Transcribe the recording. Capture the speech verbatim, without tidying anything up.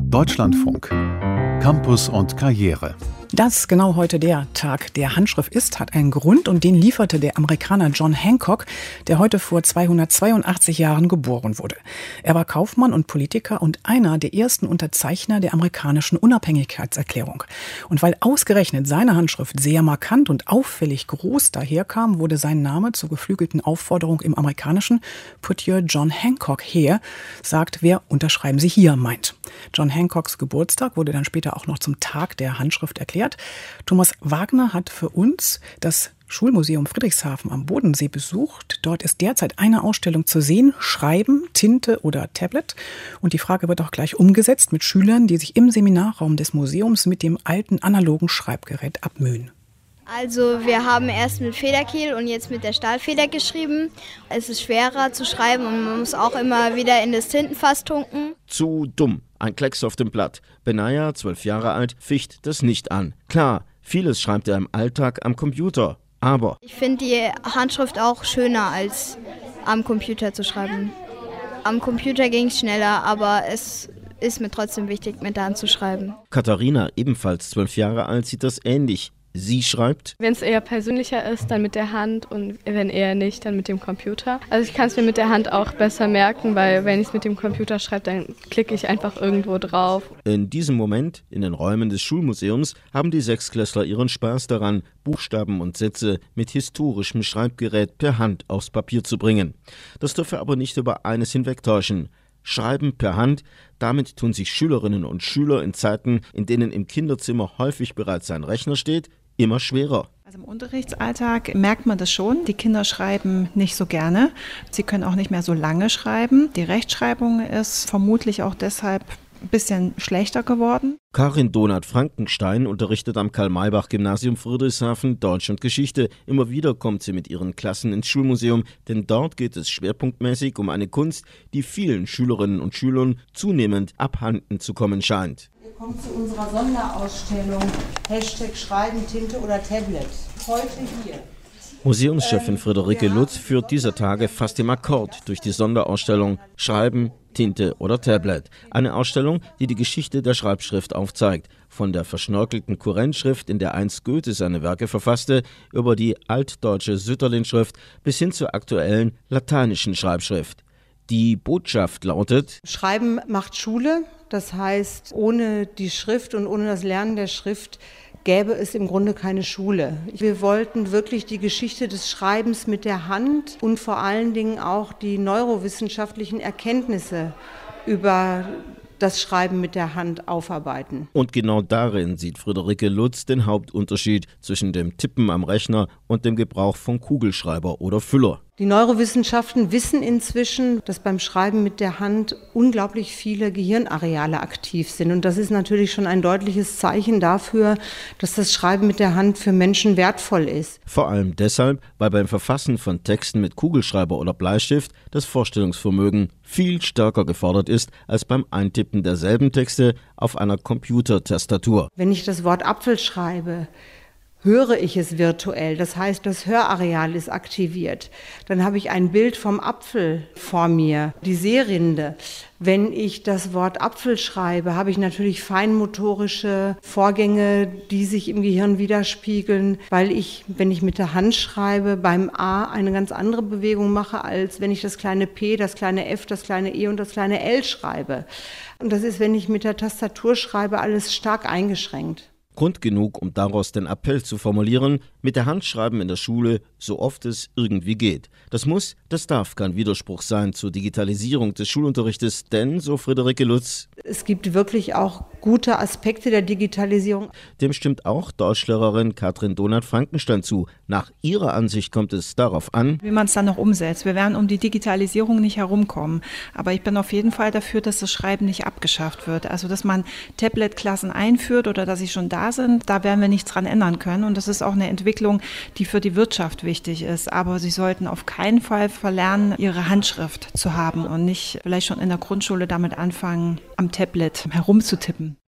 Deutschlandfunk. Campus und Karriere. Dass genau heute der Tag der Handschrift ist, hat einen Grund und den lieferte der Amerikaner John Hancock, der heute vor zweihundertzweiundachtzig Jahren geboren wurde. Er war Kaufmann und Politiker und einer der ersten Unterzeichner der amerikanischen Unabhängigkeitserklärung. Und weil ausgerechnet seine Handschrift sehr markant und auffällig groß daherkam, wurde sein Name zur geflügelten Aufforderung im Amerikanischen "Put your John Hancock here", sagt, wer unterschreiben Sie hier meint. John Hancocks Geburtstag wurde dann später auch noch zum Tag der Handschrift erklärt. Thomas Wagner hat für uns das Schulmuseum Friedrichshafen am Bodensee besucht. Dort ist derzeit eine Ausstellung zu sehen: Schreiben, Tinte oder Tablet. Und die Frage wird auch gleich umgesetzt mit Schülern, die sich im Seminarraum des Museums mit dem alten analogen Schreibgerät abmühen. Also wir haben erst mit Federkiel und jetzt mit der Stahlfeder geschrieben. Es ist schwerer zu schreiben und man muss auch immer wieder in das Tintenfass tunken. Zu dumm. Ein Klecks auf dem Blatt. Benaya, zwölf Jahre alt, ficht das nicht an. Klar, vieles schreibt er im Alltag am Computer, aber... Ich finde die Handschrift auch schöner, als am Computer zu schreiben. Am Computer ging es schneller, aber es ist mir trotzdem wichtig, mit der Hand zu schreiben. Katharina, ebenfalls zwölf Jahre alt, sieht das ähnlich. Sie schreibt: Wenn es eher persönlicher ist, dann mit der Hand, und wenn eher nicht, dann mit dem Computer. Also ich kann es mir mit der Hand auch besser merken, weil wenn ich es mit dem Computer schreibe, dann klicke ich einfach irgendwo drauf. In diesem Moment, in den Räumen des Schulmuseums, haben die Sechsklässler ihren Spaß daran, Buchstaben und Sätze mit historischem Schreibgerät per Hand aufs Papier zu bringen. Das dürfe aber nicht über eines hinwegtäuschen: Schreiben per Hand, damit tun sich Schülerinnen und Schüler in Zeiten, in denen im Kinderzimmer häufig bereits ein Rechner steht, immer schwerer. Also im Unterrichtsalltag merkt man das schon. Die Kinder schreiben nicht so gerne. Sie können auch nicht mehr so lange schreiben. Die Rechtschreibung ist vermutlich auch deshalb ein bisschen schlechter geworden. Karin Donath-Frankenstein unterrichtet am Karl-Maybach-Gymnasium Friedrichshafen Deutsch und Geschichte. Immer wieder kommt sie mit ihren Klassen ins Schulmuseum, denn dort geht es schwerpunktmäßig um eine Kunst, die vielen Schülerinnen und Schülern zunehmend abhanden zu kommen scheint. Ihr kommt zu unserer Sonderausstellung Hashtag Schreiben, Tinte oder Tablet. Heute hier. Museumschefin Friederike Lutz führt dieser Tage fast im Akkord durch die Sonderausstellung Schreiben, Tinte oder Tablet. Eine Ausstellung, die die Geschichte der Schreibschrift aufzeigt. Von der verschnörkelten Kurrentschrift, in der einst Goethe seine Werke verfasste, über die altdeutsche Sütterlin-Schrift bis hin zur aktuellen lateinischen Schreibschrift. Die Botschaft lautet: Schreiben macht Schule. Das heißt, ohne die Schrift und ohne das Lernen der Schrift gäbe es im Grunde keine Schule. Wir wollten wirklich die Geschichte des Schreibens mit der Hand und vor allen Dingen auch die neurowissenschaftlichen Erkenntnisse über das Schreiben mit der Hand aufarbeiten. Und genau darin sieht Friederike Lutz den Hauptunterschied zwischen dem Tippen am Rechner und dem Gebrauch von Kugelschreiber oder Füller. Die Neurowissenschaften wissen inzwischen, dass beim Schreiben mit der Hand unglaublich viele Gehirnareale aktiv sind. Und das ist natürlich schon ein deutliches Zeichen dafür, dass das Schreiben mit der Hand für Menschen wertvoll ist. Vor allem deshalb, weil beim Verfassen von Texten mit Kugelschreiber oder Bleistift das Vorstellungsvermögen viel stärker gefordert ist als beim Eintippen derselben Texte auf einer Computertastatur. Wenn ich das Wort Apfel schreibe, höre ich es virtuell, das heißt, das Hörareal ist aktiviert. Dann habe ich ein Bild vom Apfel vor mir, die Seerinde. Wenn ich das Wort Apfel schreibe, habe ich natürlich feinmotorische Vorgänge, die sich im Gehirn widerspiegeln, weil ich, wenn ich mit der Hand schreibe, beim A eine ganz andere Bewegung mache, als wenn ich das kleine P, das kleine F, das kleine E und das kleine L schreibe. Und das ist, wenn ich mit der Tastatur schreibe, alles stark eingeschränkt. Grund genug, um daraus den Appell zu formulieren: mit der Hand schreiben in der Schule, so oft es irgendwie geht. Das muss, das darf kein Widerspruch sein zur Digitalisierung des Schulunterrichtes, denn, so Friederike Lutz, es gibt wirklich auch gute Aspekte der Digitalisierung. Dem stimmt auch Deutschlehrerin Karin Donath-Frankenstein zu. Nach ihrer Ansicht kommt es darauf an, wie man es dann noch umsetzt. Wir werden um die Digitalisierung nicht herumkommen. Aber ich bin auf jeden Fall dafür, dass das Schreiben nicht abgeschafft wird. Also, dass man Tablet-Klassen einführt oder dass sie schon da sind, da werden wir nichts dran ändern können. Und das ist auch eine Entwicklung, die für die Wirtschaft wichtig ist. Aber sie sollten auf keinen Fall verlernen, ihre Handschrift zu haben und nicht vielleicht schon in der Grundschule damit anfangen, am Tablet herumzutippen.